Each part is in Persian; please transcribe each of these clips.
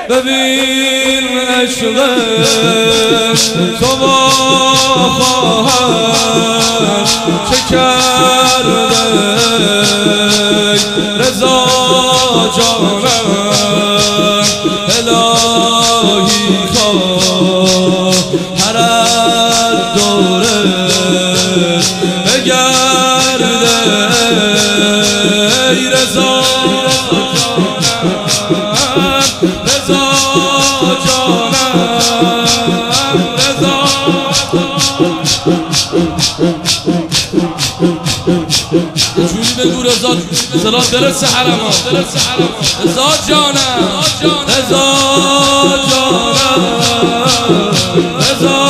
ببین عشق تو با خواهرش چه کرده رضا جانم الهی خواهر دوره بگرده ای رضا جوری بگو رضا صدا برسه حرما رضا جانم رضا جانم رضا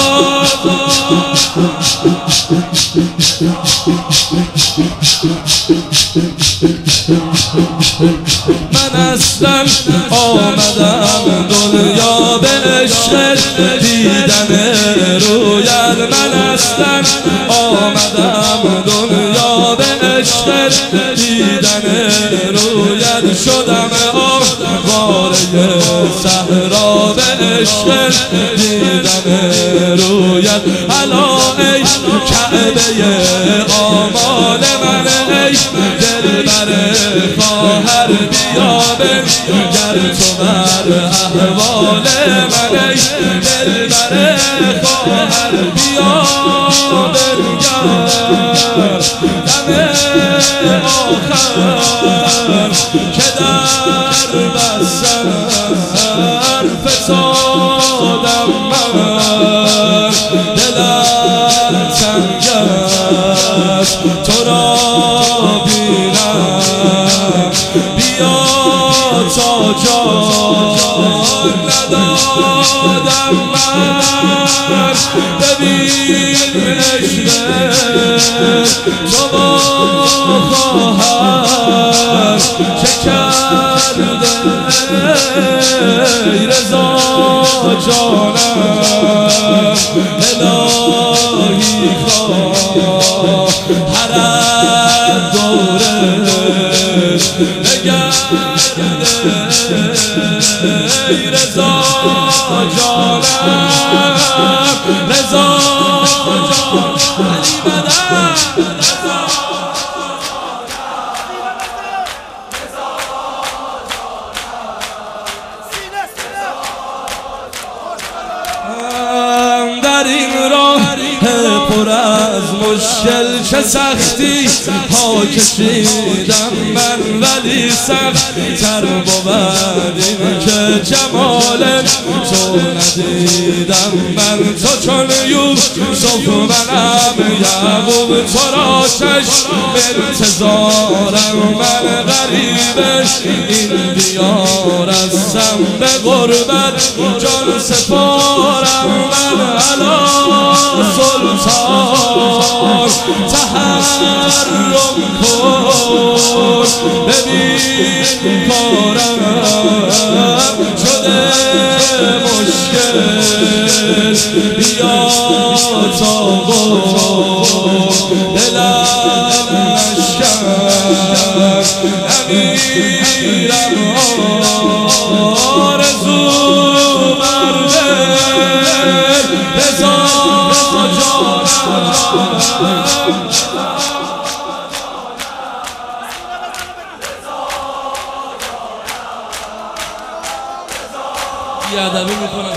من اصلا آمدم دنیا به عشق دیدن رویت من اصلا آمدم دنیا به عشق دیدن رویت شدم آواره صحرا به عشق دیدن رویت الا ای کعبه آمال من ای دلبر خواهر بیا بنگر تو بر احوال من ای دلبر خواهر بیا بنگر دم آخر که در بسر فسادم من دلم تنگ است تو را بینم بیا تا جان ندادم من ببین عشق تو با خواهر چه کرده ای رضا جانم الهی خواهر دوره بگرده ای رضا جانم رضا علی بدر در این راه پر از مشکل چه سختی ها کشیدم من ولی سخت تر بود این که جمال تو ندیدم من تو چون یوسف منم یعقوب تو را چشم انتظارم من غریب این دیار هستم به غربت جان سپارم من علا سلطان تحرم کن ببین کارم شده مشکل بیا تا دلم نشکن امیرم آرزو برده رضا بیادبی میکنم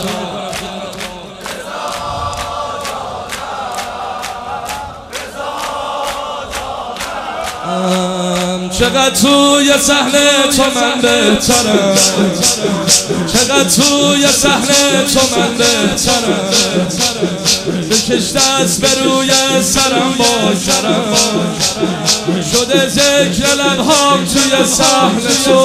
چقدر توی صحنه تو من بهترم چقدر توی صحنه تو من بهترم بکش دست به روی سرم با شرم شده ذکر لبهام توی صحنه تو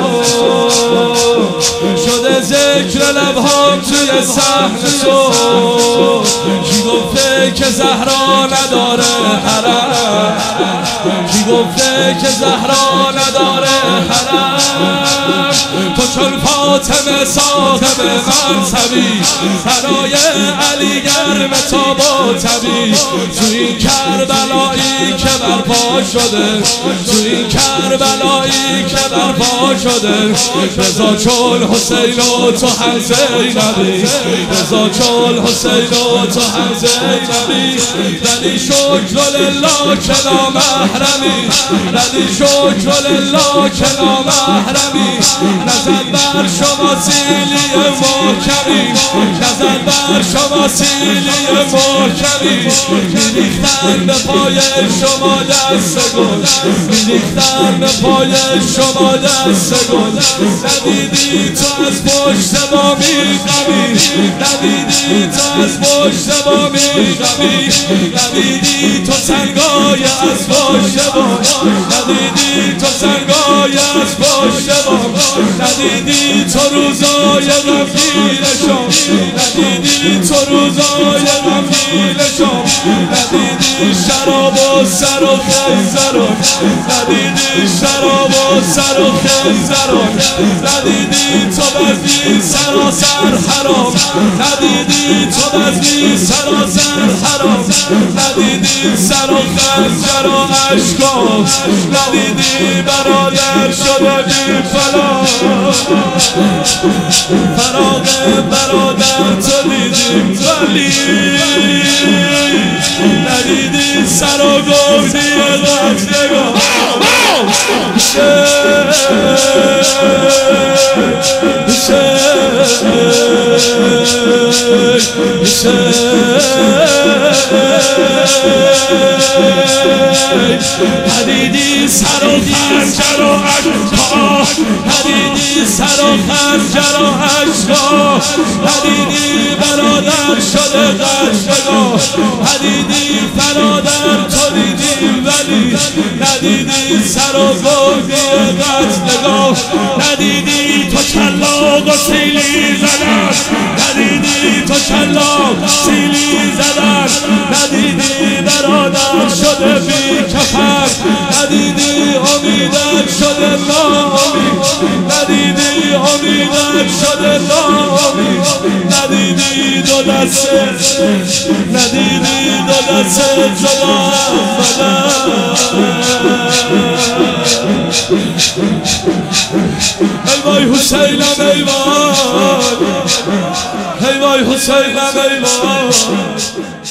شده ذکر لبهام توی صحنه تو کی گفته که زهرا نداره حرم کی گفته که زهرا نداره حرم تو چون فاطمه فاطمه صاحب منصبی برای علی گرم تاب و طبی تو این کربلایی که برپا شده تو این کربلایی که برپا شده رضا چون حسین و تو هم زینبی رضا چون حسین و تو هم زینبی ردی شکر لله که نامحرمی ردی شکر لله که نامحرمی نزد بر شما سیلی محکمی نزد بر شما سیلی محکمی میریختن به پای شما دست گل میریختن به پای شما دست گل ندیدی تو از پشت ما میغمی ندیدی تو از پشت ما میغمی ندیدی تو سنگای از پشت ما ندیدی تو سنگای از پشت ما ندیدی تو روزای غمگین شام ندیدی تو روزای غمگین شام ندیدی شراب و سر و خنزران ندیدی شراب و سر و خنزران ندیدی تو بزمی سراسر حرام ندیدی تو بزمی سراسر حرام ندیدی سر و خنجر و اشکام ندیدی برادر شده بی فلا فراغ برادر تو دیدیم ولی ندیدی سر و گفتی غزنگاه ندیدی سر و خنجر و اشکا ندیدی سر و خنجر و اشکا ندیدی برادر شده غشنگاه ندیدی برادر تو دیدی ولی ندیدی سر و گفتی غشنگاه ندیدی تو شلاق و سیلی زدن ندیدی تو شلاق سیلی زدن ندیدی برادر شده بی کفر ندیدی امیدت شده ناامید ندیدی امیدت شده ناامید ندیدی دو دسته ندیدی دو دسته جدا ای وای حسینم ای وای ای وای حسینم ای وای